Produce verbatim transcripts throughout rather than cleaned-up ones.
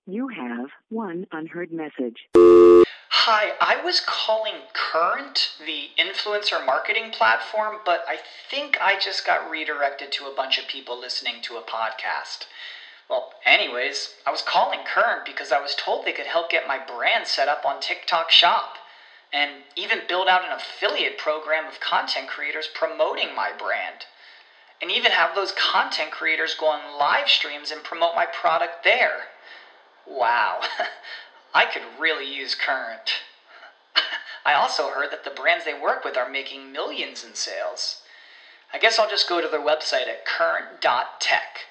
You have one unheard message. Hi, I was calling Current, the influencer marketing platform, but I think I just got redirected to a bunch of people listening to a podcast. Well, anyways, I was calling Current because I was told they could help get my brand set up on TikTok Shop, and even build out an affiliate program of content creators promoting my brand, and even have those content creators go on live streams and promote my product there. Wow, I could really use Current. I also heard that the brands they work with are making millions in sales. I guess I'll just go to their website at current dot tech.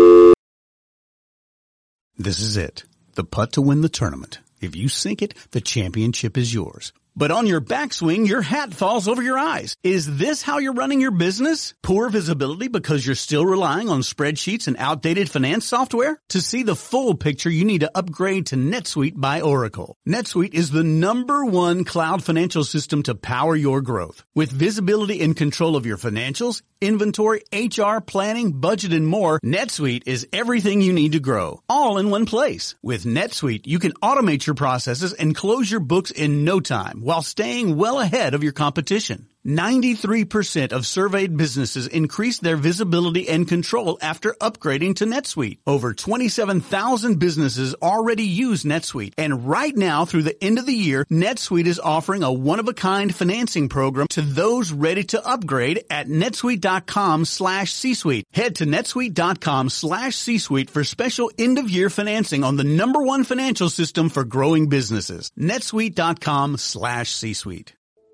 This is it. The putt to win the tournament. If you sink it, the championship is yours. But on your backswing, your hat falls over your eyes. Is this how you're running your business? Poor visibility because you're still relying on spreadsheets and outdated finance software? To see the full picture, you need to upgrade to NetSuite by Oracle. NetSuite is the number one cloud financial system to power your growth. With visibility and control of your financials, inventory, H R, planning, budget, and more, NetSuite is everything you need to grow, all in one place. With NetSuite, you can automate your processes and close your books in no time while staying well ahead of your competition. ninety-three percent of surveyed businesses increased their visibility and control after upgrading to NetSuite. Over twenty-seven thousand businesses already use NetSuite, and right now through the end of the year, NetSuite is offering a one-of-a-kind financing program to those ready to upgrade at netsuite.com slash C-Suite. Head to netsuite.com slash C-Suite for special end-of-year financing on the number one financial system for growing businesses. netsuite.com slash C-Suite.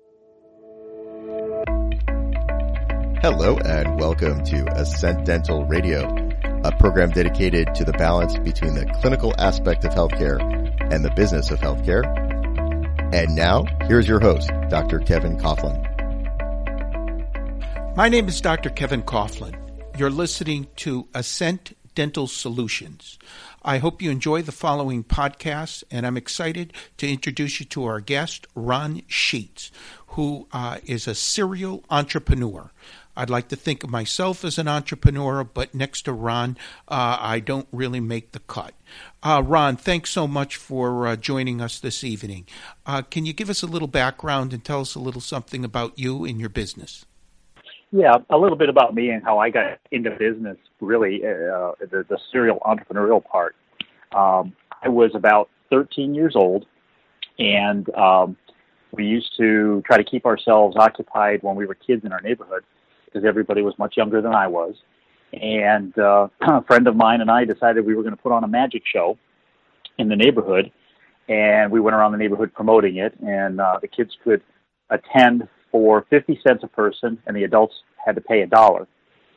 Hello and welcome to Ascent Dental Radio, a program dedicated to the balance between the clinical aspect of healthcare and the business of healthcare. And now, here's your host, Doctor Kevin Coughlin. My name is Doctor Kevin Coughlin. You're listening to Ascent Dental Solutions. I hope you enjoy the following podcast, and I'm excited to introduce you to our guest, Ron Sheets, who uh, is a serial entrepreneur. I'd like to think of myself as an entrepreneur, but next to Ron, uh, I don't really make the cut. Uh, Ron, thanks so much for uh, joining us this evening. Uh, can you give us a little background and tell us a little something about you and your business? Yeah, a little bit about me and how I got into business, really, uh, the, the serial entrepreneurial part. Um, I was about thirteen years old, and um, we used to try to keep ourselves occupied when we were kids in our neighborhood, because everybody was much younger than I was. And uh, a friend of mine and I decided we were going to put on a magic show in the neighborhood, and we went around the neighborhood promoting it, and uh, the kids could attend for fifty cents a person, and the adults had to pay a dollar.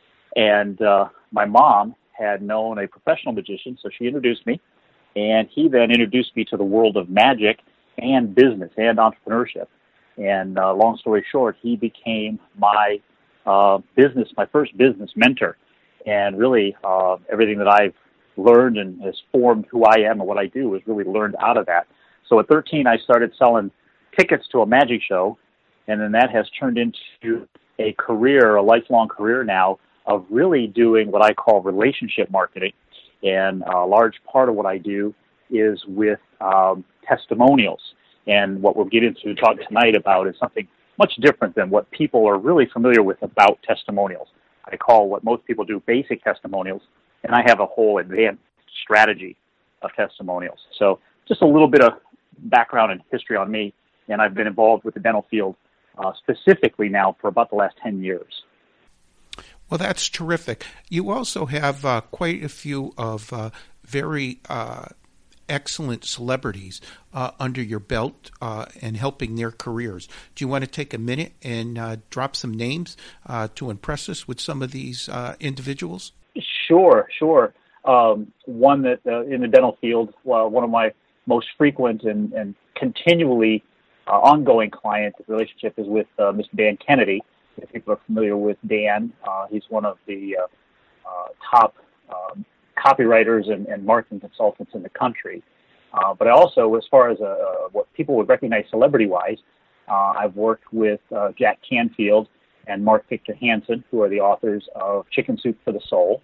And uh, my mom had known a professional magician, so she introduced me, and he then introduced me to the world of magic and business and entrepreneurship. And uh, long story short, he became my uh, business, my first business mentor. And really, uh, everything that I've learned and has formed who I am and what I do is really learned out of that. So at thirteen, I started selling tickets to a magic show, and then that has turned into a career, a lifelong career now, of really doing what I call relationship marketing. And a large part of what I do is with um, testimonials. And what we'll get into talk tonight about is something much different than what people are really familiar with about testimonials. I call what most people do basic testimonials, and I have a whole advanced strategy of testimonials. So just a little bit of background and history on me, and I've been involved with the dental field uh, specifically now for about the last ten years. Well, that's terrific. You also have uh, quite a few of uh, very uh, excellent celebrities uh, under your belt uh, and helping their careers. Do you want to take a minute and uh, drop some names uh, to impress us with some of these uh, individuals? Sure, sure. Um, one that uh, in the dental field, well, one of my most frequent and, and continually uh, ongoing client relationship is with uh, Mister Dan Kennedy. If people are familiar with Dan, uh, he's one of the uh, uh, top um, copywriters and, and marketing consultants in the country. Uh, but I also, as far as uh, what people would recognize celebrity-wise, uh, I've worked with uh, Jack Canfield and Mark Victor Hansen, who are the authors of Chicken Soup for the Soul.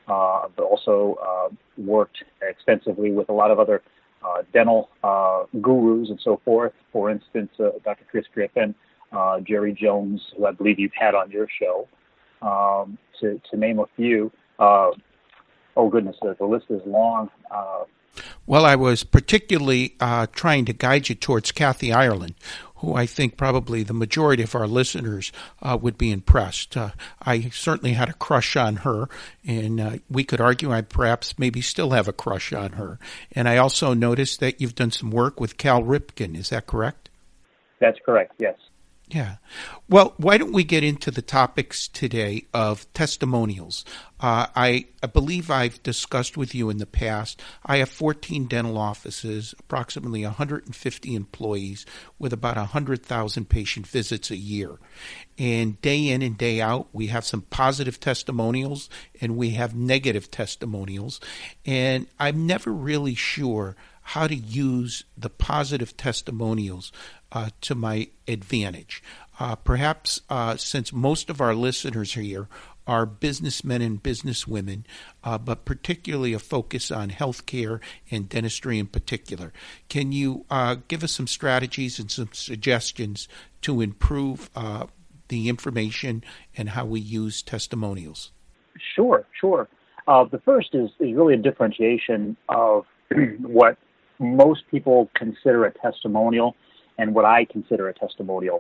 uh, but also uh, worked extensively with a lot of other uh, dental uh, gurus and so forth. For instance, uh, Doctor Chris Griffin, uh, Jerry Jones, who I believe you've had on your show, um, to, to name a few. Uh, oh, goodness, the, the list is long. Uh, Well, I was particularly uh, trying to guide you towards Kathy Ireland, who I think probably the majority of our listeners uh, would be impressed. Uh, I certainly had a crush on her, and uh, we could argue I perhaps maybe still have a crush on her. And I also noticed that you've done some work with Cal Ripken. Is that correct? That's correct, yes. Yeah. Well, why don't we get into the topics today of testimonials? Uh, I, I believe I've discussed with you in the past, I have fourteen dental offices, approximately one hundred fifty employees with about one hundred thousand patient visits a year. And day in and day out, we have some positive testimonials and we have negative testimonials. And I'm never really sure how to use the positive testimonials uh, to my advantage. Uh, perhaps uh, since most of our listeners here are businessmen and businesswomen, uh, but particularly a focus on healthcare and dentistry in particular, can you uh, give us some strategies and some suggestions to improve uh, the information and how we use testimonials? Sure, sure. Uh, the first is, is really a differentiation of what most people consider a testimonial and what I consider a testimonial.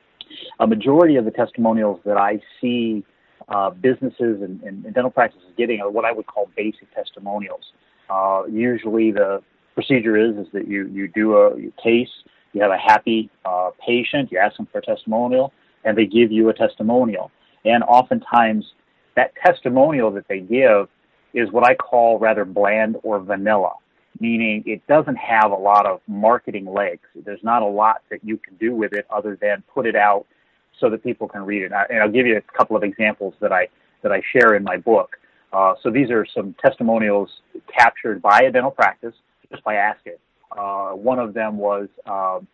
A majority of the testimonials that I see uh, businesses and, and dental practices getting are what I would call basic testimonials. Uh, usually the procedure is, is that you, you do a case, you have a happy uh, patient, you ask them for a testimonial, and they give you a testimonial. And oftentimes that testimonial that they give is what I call rather bland or vanilla, meaning it doesn't have a lot of marketing legs. There's not a lot that you can do with it other than put it out so that people can read it. And I'll give you a couple of examples that I that I share in my book. Uh, so these are some testimonials captured by a dental practice just by asking. Uh, one of them was um,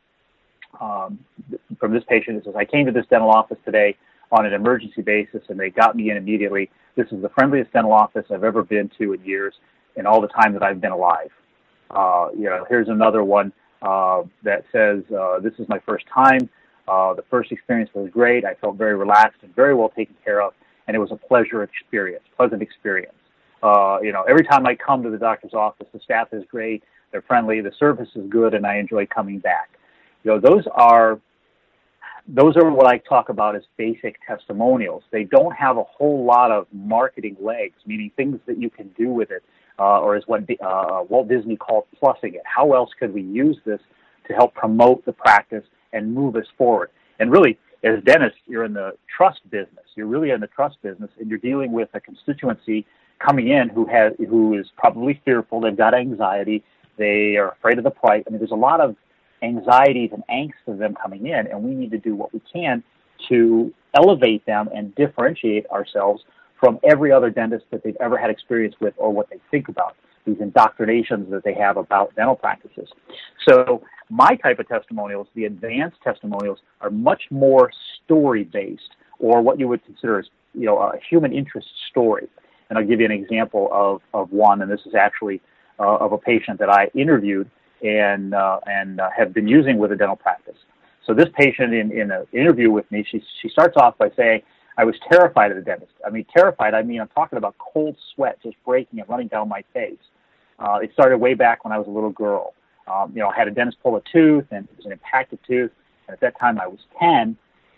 um, from this patient. It says, "I came to this dental office today on an emergency basis, and they got me in immediately. This is the friendliest dental office I've ever been to in years, in all the time that I've been alive." Uh, you know, here's another one uh, that says, uh, "This is my first time. Uh, the first experience was great. I felt very relaxed and very well taken care of, and it was a pleasure experience, pleasant experience. Uh, you know, every time I come to the doctor's office, the staff is great, they're friendly, the service is good, and I enjoy coming back." You know, those are those are what I talk about as basic testimonials. They don't have a whole lot of marketing legs, meaning things that you can do with it. Uh, or as what uh, Walt Disney called plussing it. How else could we use this to help promote the practice and move us forward? And really, as dentists, you're in the trust business. You're really in the trust business, and you're dealing with a constituency coming in who has who is probably fearful. They've got anxiety. They are afraid of the price. I mean, there's a lot of anxieties and angst of them coming in, and we need to do what we can to elevate them and differentiate ourselves from every other dentist that they've ever had experience with or what they think about, these indoctrinations that they have about dental practices. So my type of testimonials, the advanced testimonials, are much more story-based, or what you would consider as, you know, a human interest story. And I'll give you an example of, of one, and this is actually uh, of a patient that I interviewed and uh, and uh, have been using with a dental practice. So this patient in, in an interview with me, she she starts off by saying, "I was terrified of the dentist." I mean, terrified, I mean, I'm talking about cold sweat just breaking and running down my face. Uh, it started way back when I was a little girl. Um, you know, I had a dentist pull a tooth, and it was an impacted tooth. And at that time, I was ten,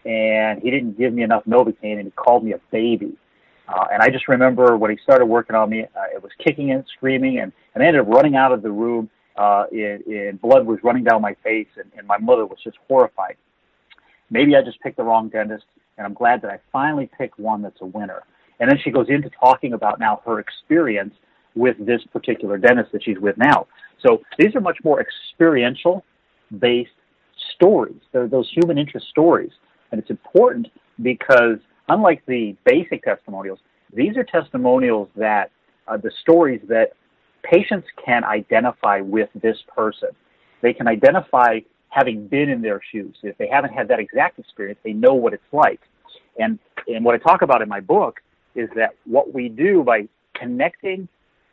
and he didn't give me enough Novocaine, and he called me a baby. Uh, and I just remember when he started working on me, uh, it was kicking and screaming, and, and I ended up running out of the room, uh, and, and blood was running down my face, and, and my mother was just horrified. Maybe I just picked the wrong dentist, and I'm glad that I finally picked one that's a winner. And then she goes into talking about now her experience with this particular dentist that she's with now. So these are much more experiential-based stories. They're those human interest stories. And it's important because unlike the basic testimonials, these are testimonials that uh, the stories that patients can identify with this person. They can identify having been in their shoes. If they haven't had that exact experience, they know what it's like. And and what I talk about in my book is that what we do by connecting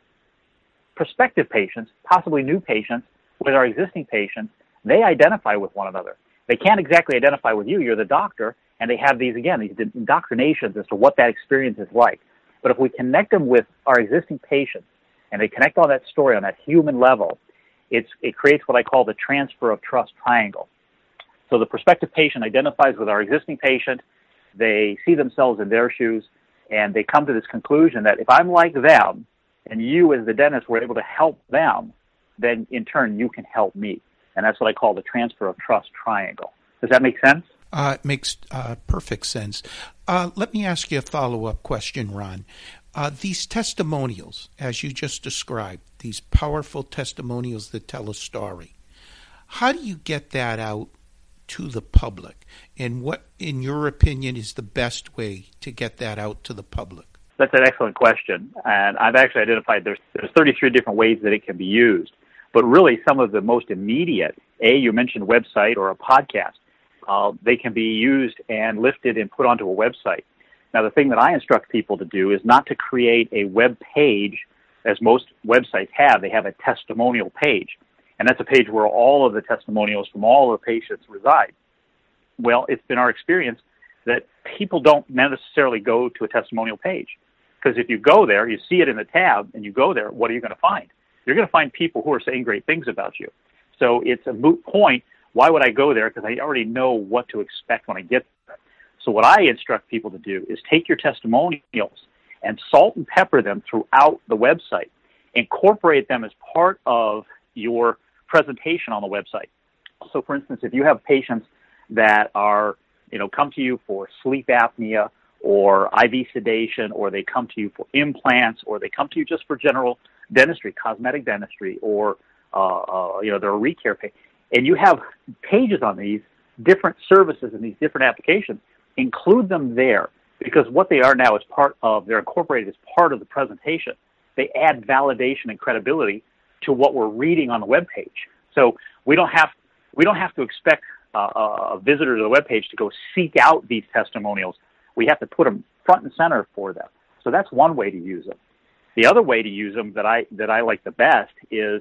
prospective patients, possibly new patients, with our existing patients, they identify with one another. They can't exactly identify with you. You're the doctor, and they have these, again, these indoctrinations as to what that experience is like. But if we connect them with our existing patients, and they connect all that story on that human level, it's, it creates what I call the transfer of trust triangle. So the prospective patient identifies with our existing patient, they see themselves in their shoes, and they come to this conclusion that if I'm like them, and you as the dentist were able to help them, then in turn you can help me. And that's what I call the transfer of trust triangle. Does that make sense? Uh, it makes uh, perfect sense. Uh, let me ask you a follow-up question, Ron. Uh, these testimonials, as you just described, these powerful testimonials that tell a story, how do you get that out to the public? And what, in your opinion, is the best way to get that out to the public? That's an excellent question. And I've actually identified there's, there's thirty-three different ways that it can be used. But really, some of the most immediate, A, you mentioned website or a podcast, uh, they can be used and lifted and put onto a website. Now, the thing that I instruct people to do is not to create a web page, as most websites have. They have a testimonial page, and that's a page where all of the testimonials from all of the patients reside. Well, it's been our experience that people don't necessarily go to a testimonial page, because if you go there, you see it in the tab, and you go there, what are you going to find? You're going to find people who are saying great things about you. So it's a moot point. Why would I go there? Because I already know what to expect when I get there. So what I instruct people to do is take your testimonials and salt and pepper them throughout the website. Incorporate them as part of your presentation on the website. So, for instance, if you have patients that are, you know, come to you for sleep apnea or I V sedation, or they come to you for implants, or they come to you just for general dentistry, cosmetic dentistry, or, uh, uh, you know, they're a recare page, and you have pages on these different services and these different applications, include them there, because what they are now is part of, they're incorporated as part of the presentation. They add validation and credibility to what we're reading on the web page. So we don't have, we don't have to expect uh, a visitor to the web page to go seek out these testimonials. We have to put them front and center for them. So that's one way to use them. The other way to use them that I that I like the best is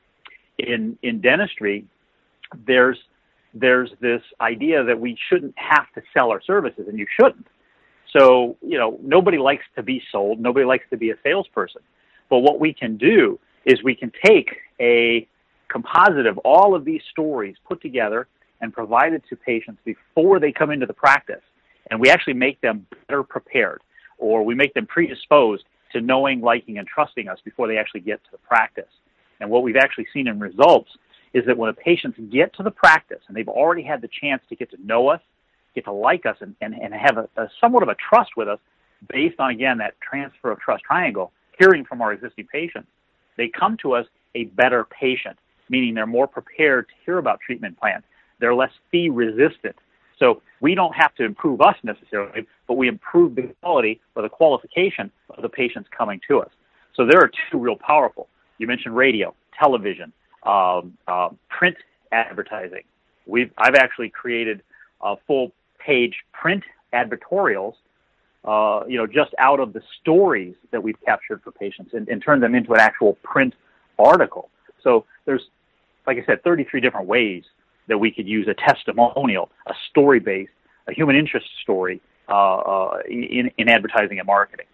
in in dentistry. There's there's this idea that we shouldn't have to sell our services, and you shouldn't. So, you know, nobody likes to be sold. Nobody likes to be a salesperson. But what we can do is we can take a composite of all of these stories put together and provide it to patients before they come into the practice. And we actually make them better prepared, or we make them predisposed to knowing, liking, and trusting us before they actually get to the practice. And what we've actually seen in results is that when the patients get to the practice and they've already had the chance to get to know us, get to like us, and, and, and have a, a somewhat of a trust with us based on, again, that transfer of trust triangle, hearing from our existing patients, they come to us a better patient, meaning they're more prepared to hear about treatment plans. They're less fee resistant. So we don't have to improve us necessarily, but we improve the quality or the qualification of the patients coming to us. So there are two real powerful. You mentioned radio, television, um, uh, print advertising. We've I've actually created uh, full-page print advertorials, uh, you know, just out of the stories that we've captured for patients, and, and turned them into an actual print article. So there's, like I said, thirty-three different ways that we could use a testimonial, a story-based, a human interest story uh, uh, in, in advertising and marketing.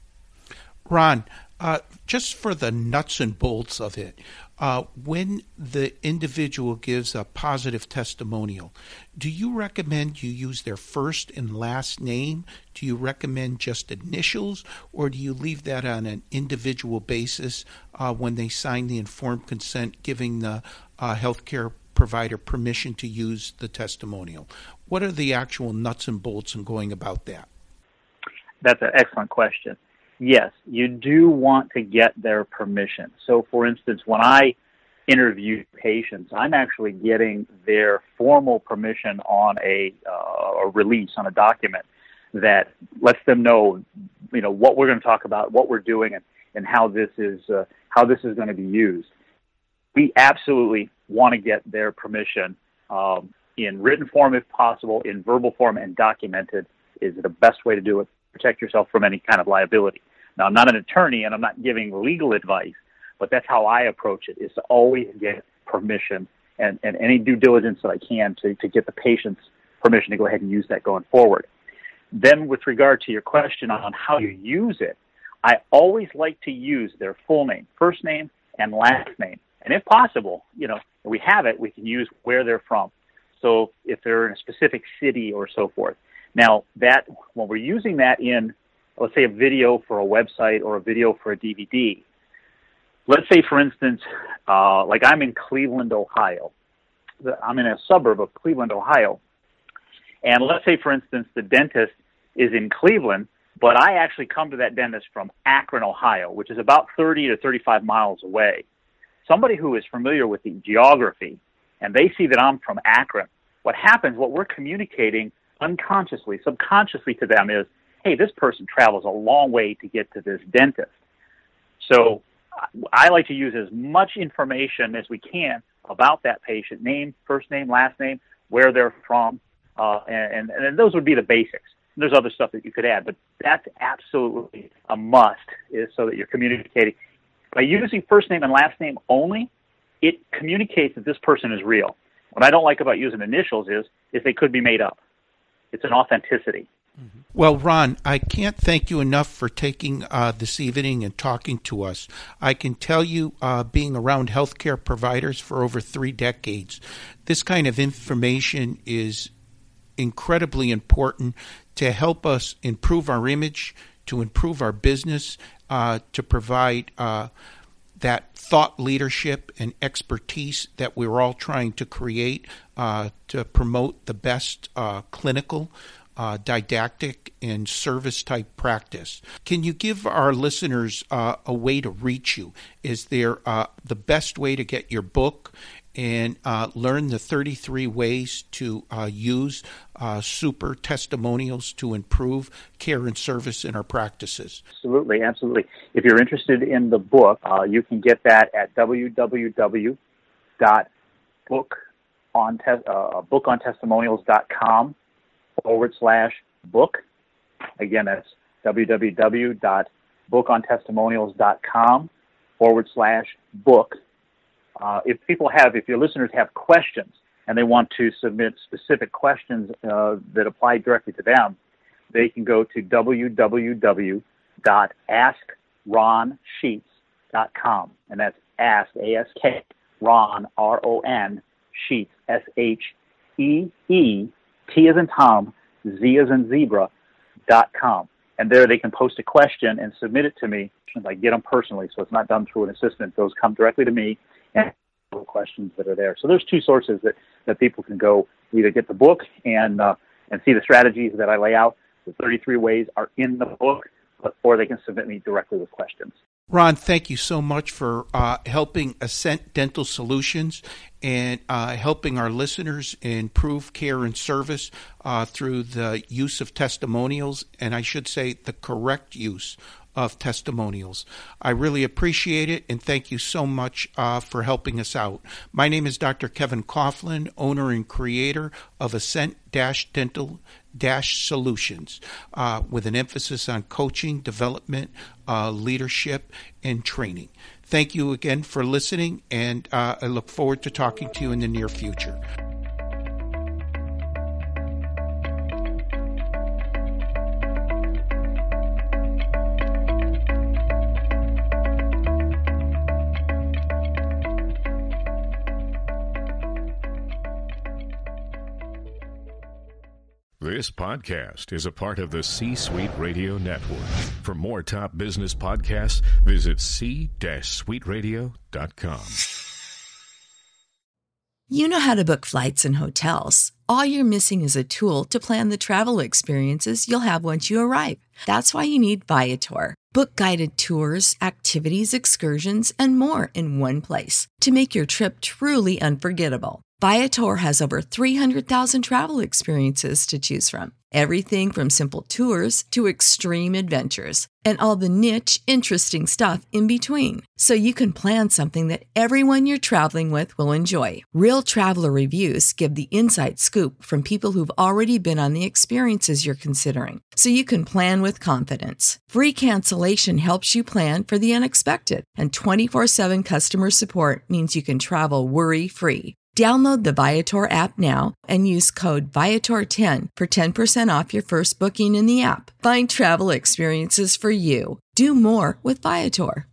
Ron, uh, just for the nuts and bolts of it, uh, when the individual gives a positive testimonial, do you recommend you use their first and last name? Do you recommend just initials, or do you leave that on an individual basis uh, when they sign the informed consent giving the uh, healthcare provider permission to use the testimonial? What are the actual nuts and bolts in going about that? That's an excellent question. Yes, you do want to get their permission. So, for instance, when I interview patients, I'm actually getting their formal permission on a, uh, a release, on a document that lets them know, you know, what we're going to talk about, what we're doing, and, and how this is uh, how this is going to be used. We absolutely want to get their permission um, in written form, if possible, in verbal form, and documented is the best way to do it. Protect yourself from any kind of liability. Now, I'm not an attorney and I'm not giving legal advice, but that's how I approach it, is to always get permission and, and any due diligence that I can to, to get the patient's permission to go ahead and use that going forward. Then with regard to your question on how you use it, I always like to use their full name, first name and last name. And if possible, you know, we have it, we can use where they're from. So if they're in a specific city or so forth. Now, that when we're using that in, let's say, a video for a website or a video for a D V D, let's say, for instance, uh, like I'm in Cleveland, Ohio. I'm in a suburb of Cleveland, Ohio. And let's say, for instance, the dentist is in Cleveland, but I actually come to that dentist from Akron, Ohio, which is about thirty to thirty-five miles away. Somebody who is familiar with the geography, and they see that I'm from Akron, what happens, what we're communicating unconsciously, subconsciously to them is, hey, this person travels a long way to get to this dentist. So I like to use as much information as we can about that patient, name, first name, last name, where they're from, uh, and, and those would be the basics. There's other stuff that you could add, but that's absolutely a must, is so that you're communicating. By using first name and last name only, it communicates that this person is real. What I don't like about using initials is, is they could be made up. It's an authenticity. Well, Ron, I can't thank you enough for taking uh, this evening and talking to us. I can tell you, uh, being around healthcare providers for over three decades, this kind of information is incredibly important to help us improve our image, to improve our business, uh, to provide uh, that thought leadership and expertise that we're all trying to create uh, to promote the best uh, clinical, uh, didactic, and service-type practice. Can you give our listeners uh, a way to reach you? Is there uh, the best way to get your book and uh, learn the thirty-three ways to uh, use uh, super testimonials to improve care and service in our practices? Absolutely, absolutely. If you're interested in the book, uh, you can get that at www dot book on te- uh, bookontestimonials.com forward slash book. Again, that's www dot bookontestimonials.com forward slash book. Uh, if people have, if your listeners have questions and they want to submit specific questions uh, that apply directly to them, they can go to www dot ask ron sheets dot com, and that's ask, A S K, Ron, R O N, Sheets, S H E E, T as in Tom, Z as in zebra, dot com. And there they can post a question and submit it to me, and I get them personally, so it's not done through an assistant. Those come directly to me, and questions that are there. So there's two sources that, that people can go either get the book and uh, and see the strategies that I lay out. The thirty-three ways are in the book, or they can submit me directly with questions. Ron, thank you so much for uh, helping Ascent Dental Solutions and uh, helping our listeners improve care and service uh, through the use of testimonials, and I should say the correct use of testimonials. I really appreciate it, and thank you so much uh, for helping us out. My name is Doctor Kevin Coughlin, owner and creator of Ascent Dental Solutions, uh, with an emphasis on coaching, development, uh, leadership, and training. Thank you again for listening, and uh, I look forward to talking to you in the near future. This podcast is a part of the C-Suite Radio Network. For more top business podcasts, visit c suite radio dot com. You know how to book flights and hotels. All you're missing is a tool to plan the travel experiences you'll have once you arrive. That's why you need Viator. Book guided tours, activities, excursions, and more in one place to make your trip truly unforgettable. Viator has over three hundred thousand travel experiences to choose from. Everything from simple tours to extreme adventures and all the niche, interesting stuff in between. So you can plan something that everyone you're traveling with will enjoy. Real traveler reviews give the inside scoop from people who've already been on the experiences you're considering. So you can plan with confidence. Free cancellation helps you plan for the unexpected. And twenty-four seven customer support means you can travel worry-free. Download the Viator app now and use code Viator ten for ten percent off your first booking in the app. Find travel experiences for you. Do more with Viator.